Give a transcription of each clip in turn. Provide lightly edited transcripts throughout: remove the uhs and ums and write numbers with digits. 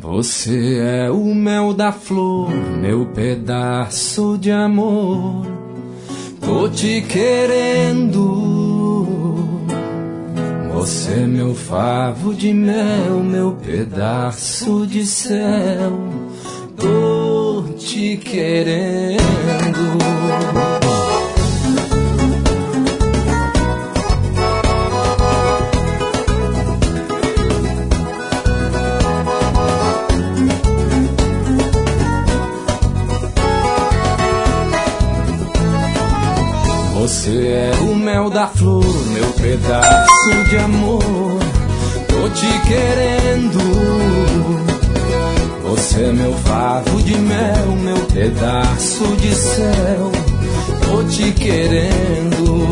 Você é o mel da flor, meu pedaço de amor. Tô te querendo. Você é meu favo de mel, meu pedaço de céu. Tô te querendo. Você é o mel da flor, meu pedaço de amor. Tô te querendo. Você é meu favo de mel, meu pedaço de céu. Tô te querendo.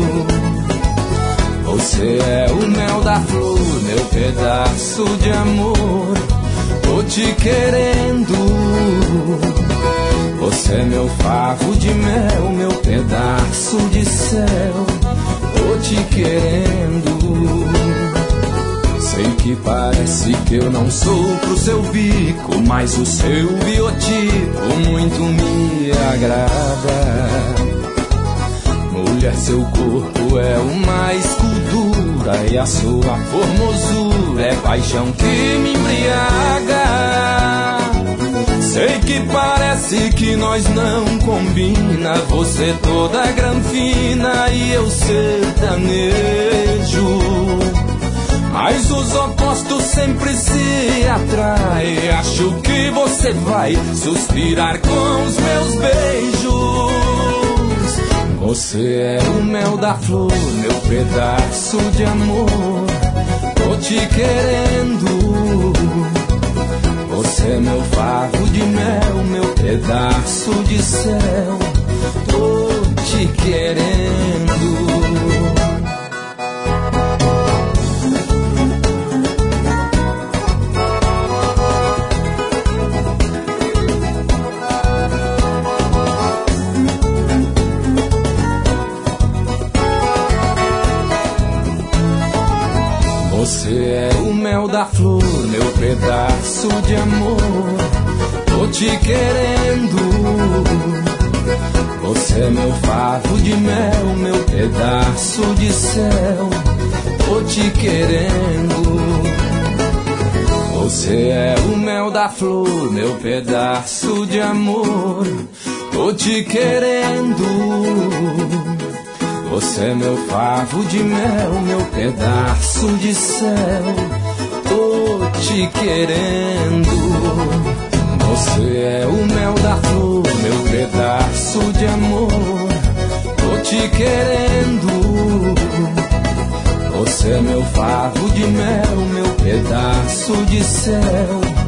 Você é o mel da flor, meu pedaço de amor. Tô te querendo. Você é meu favo de mel, meu pedaço de céu. Tô te querendo. Sei que parece que eu não sou pro seu bico, mas o seu biotipo muito me agrada. Mulher, seu corpo é uma escultura e a sua formosura é paixão que me embriaga. Sei que parece que nós não combina, você toda granfina e eu sertanejo. Mas os opostos sempre se atraem. Acho que você vai suspirar com os meus beijos. Você é o mel da flor, meu pedaço de amor. Tô te querendo. Você é meu favo de mel, meu pedaço de céu. Tô te querendo. Você é o mel da flor, meu pedaço de amor. Tô te querendo. Você é meu favo de mel, meu pedaço de céu. Tô te querendo. Você é o mel da flor, meu pedaço de amor. Tô te querendo. Você é meu favo de mel, meu pedaço de céu. Tô te querendo. Você é o mel da flor, meu pedaço de amor. Tô te querendo. Você é meu favo de mel, meu pedaço de céu.